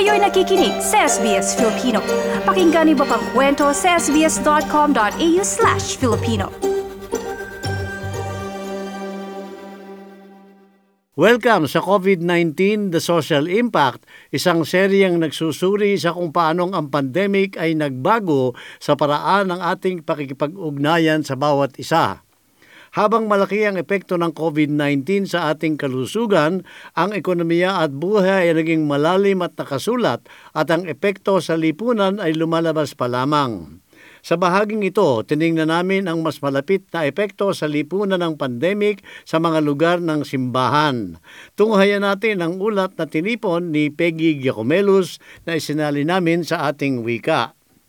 Kayo'y nakikinig sa SBS Filipino. Pakinggan niyo pa ang kwento sa sbs.com.au/Filipino. Welcome sa COVID-19, The Social Impact, isang seryeng nagsusuri sa kung paanong ang pandemic ay nagbago sa paraan ng ating pakikipag-ugnayan sa bawat isa. Habang malaki ang epekto ng COVID-19 sa ating kalusugan, ang ekonomiya at buhay ay naging malalim at nakasulat at ang epekto sa lipunan ay lumalabas pa lamang. Sa bahaging ito, tiningnan namin ang mas malapit na epekto sa lipunan ng pandemic sa mga lugar ng simbahan. Tunghayan natin ang ulat na tinipon ni Peggy Giacomelus na isinali namin sa ating wika.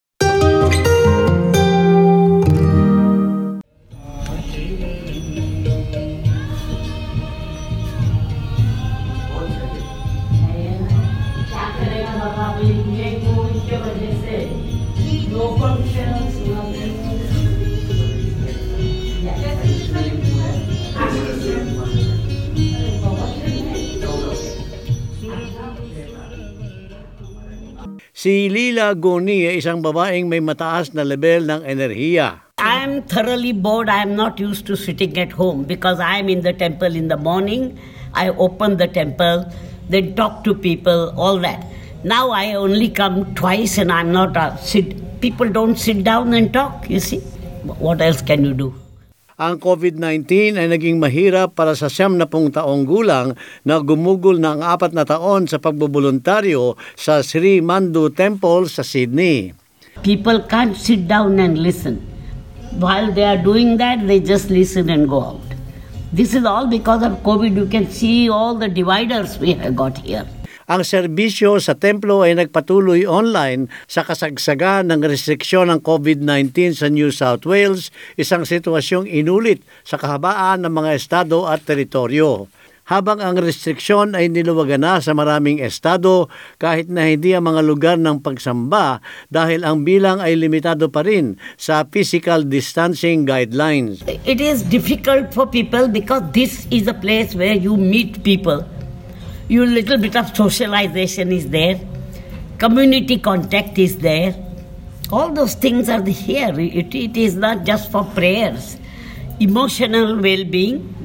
Si Lila Goni ay isang babaeng may mataas na level ng enerhiya. I'm thoroughly bored. I'm not used to sitting at home because I'm in the temple in the morning. I open the temple, then talk to people, all that. Now I only come twice and I'm not people don't sit down and talk, you see. What else can you do? Ang COVID-19 ay naging mahirap para sa 70 taong gulang na gumugol ng 4 na taon sa pagbubuluntaryo sa Sri Mandu Temple sa Sydney. People can't sit down and listen. While they are doing that, they just listen and go out. This is all because of COVID. You can see all the dividers we have got here. Ang serbisyo sa templo ay nagpatuloy online sa kasagsagan ng restriksyon ng COVID-19 sa New South Wales, isang sitwasyong inulit sa kahabaan ng mga estado at teritoryo. Habang ang restriksyon ay niluwagan na sa maraming estado kahit na hindi ang mga lugar ng pagsamba dahil ang bilang ay limitado pa rin sa physical distancing guidelines. It is difficult for people because this is a place where you meet people. Your little bit of socialization is there. Community contact is there. All those things are here. It is not just for prayers. Emotional well-being,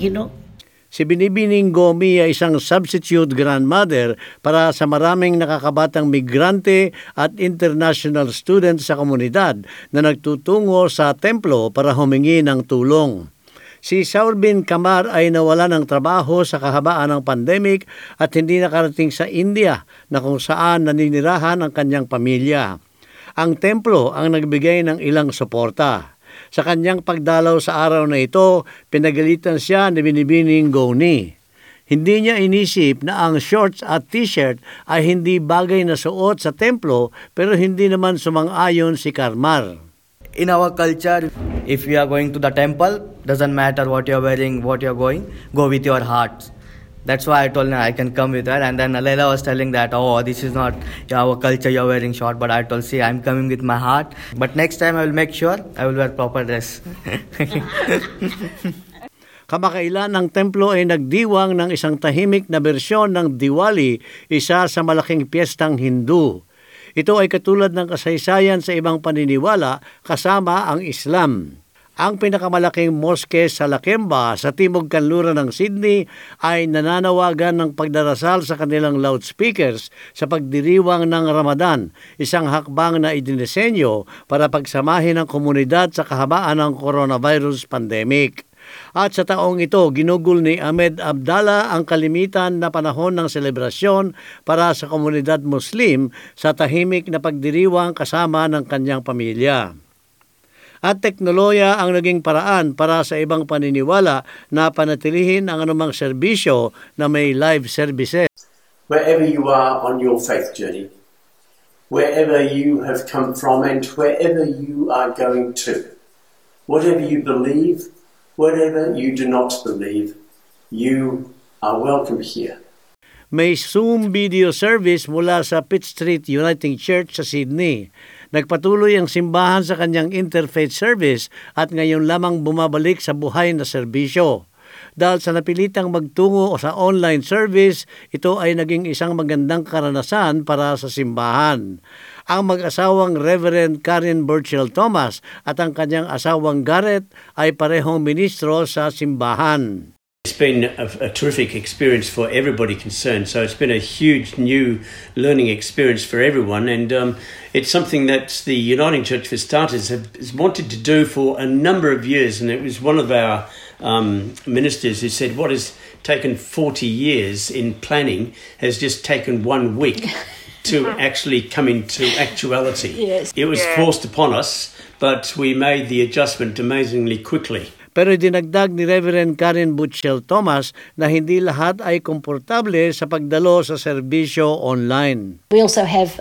Si Binibining Gomi ay isang substitute grandmother para sa maraming nakakabatang migrante at international students sa komunidad na nagtutungo sa templo para humingi ng tulong. Si Saurbin Kamar ay nawala ng trabaho sa kahabaan ng pandemic at hindi nakarating sa India na kung saan naninirahan ang kanyang pamilya. Ang templo ang nagbigay ng ilang suporta. Sa kanyang pagdalaw sa araw na ito, pinagalitan siya ni Binibining Goni. Hindi niya inisip na ang shorts at t-shirt ay hindi bagay na suot sa templo pero hindi naman sumang-ayon si Karmar. In our culture, if you are going to the temple, doesn't matter what you're wearing, what you're going, go with your heart. That's why I told her I can come with her. And then Laila was telling that, this is not our culture, you're wearing short. But I told, see, I'm coming with my heart. But next time I will make sure I will wear proper dress. Kamakailan ng templo ay nagdiwang ng isang tahimik na bersyon ng Diwali, isa sa malaking piyestang Hindu. Ito ay katulad ng kasaysayan sa ibang paniniwala kasama ang Islam. Ang pinakamalaking moske sa Lakemba sa timog kanluran ng Sydney ay nananawagan ng pagdarasal sa kanilang loudspeakers sa pagdiriwang ng Ramadan, isang hakbang na idinisenyo para pagsamahin ang komunidad sa kahabaan ng coronavirus pandemic. At sa taong ito, ginugol ni Ahmed Abdallah ang kalimitan na panahon ng selebrasyon para sa komunidad Muslim sa tahimik na pagdiriwang kasama ng kanyang pamilya. At teknolohiya ang naging paraan para sa ibang paniniwala na panatilihin ang anumang serbisyo na may live services. Wherever you are on your faith journey, wherever you have come from and wherever you are going to, whatever you believe, whatever you do not believe, you are welcome here. May Zoom video service mula sa Pitt Street Uniting Church sa Sydney. Nagpatuloy ang simbahan sa kanyang interfaith service at ngayon lamang bumabalik sa buhay na serbisyo. Dahil sa napilitang magtungo sa online service, ito ay naging isang magandang karanasan para sa simbahan. Ang mag-asawang Reverend Karen Burchell Thomas at ang kanyang asawang Garrett ay parehong ministro sa simbahan. It's been a terrific experience for everybody concerned. So it's been a huge new learning experience for everyone. And it's something that the Uniting Church for Starters has wanted to do for a number of years. And it was one of our ministers who said, what has taken 40 years in planning has just taken 1 week to actually come into actuality. Yes. It was forced upon us, but we made the adjustment amazingly quickly. Pero dinagdag ni Reverend Karen Burchell Thomas na hindi lahat ay komportable sa pagdalo sa serbisyo online. We also have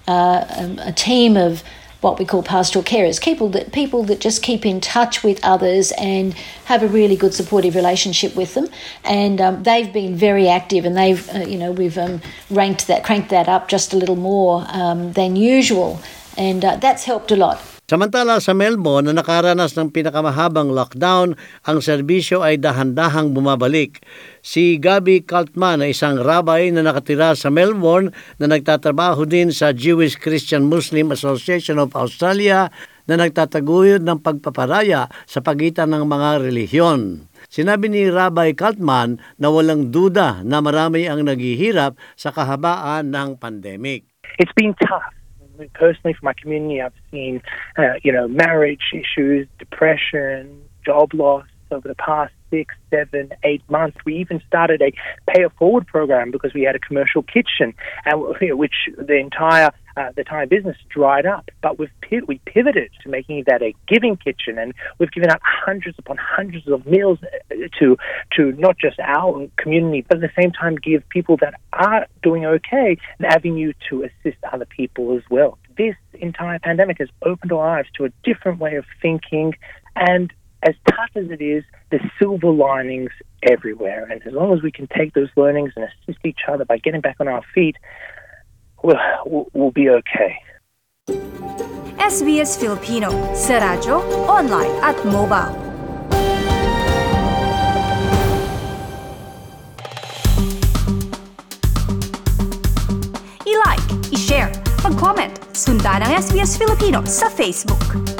a team of what we call pastoral carers, people that just keep in touch with others and have a really good supportive relationship with them. And they've been very active, and they've we've cranked that up just a little more than usual, and that's helped a lot. Samantala sa Melbourne na nakaranas ng pinakamahabang lockdown, ang serbisyo ay dahan-dahang bumabalik. Si Gabby Kaltman ay isang rabbi na nakatira sa Melbourne na nagtatrabaho din sa Jewish Christian Muslim Association of Australia na nagtataguyod ng pagpaparaya sa pagitan ng mga relihiyon. Sinabi ni Rabbi Kaltman na walang duda na marami ang naghihirap sa kahabaan ng pandemic. It's been tough. Personally, for my community, I've seen, marriage issues, depression, job loss over the past 6, 7, 8 months. We even started a pay it forward program because we had a commercial kitchen, and which the entire business dried up. But we pivoted to making that a giving kitchen, and we've given out hundreds upon hundreds of meals to not just our community, but at the same time give people that are doing okay an avenue to assist other people as well. This entire pandemic has opened our lives to a different way of thinking, and as tough as it is, there's silver linings everywhere. And as long as we can take those learnings and assist each other by getting back on our feet, we'll be okay. SBS Filipino sa radyo, online at mobile. I-like, i-share, mag-comment, sundan ang SBS Filipino sa Facebook.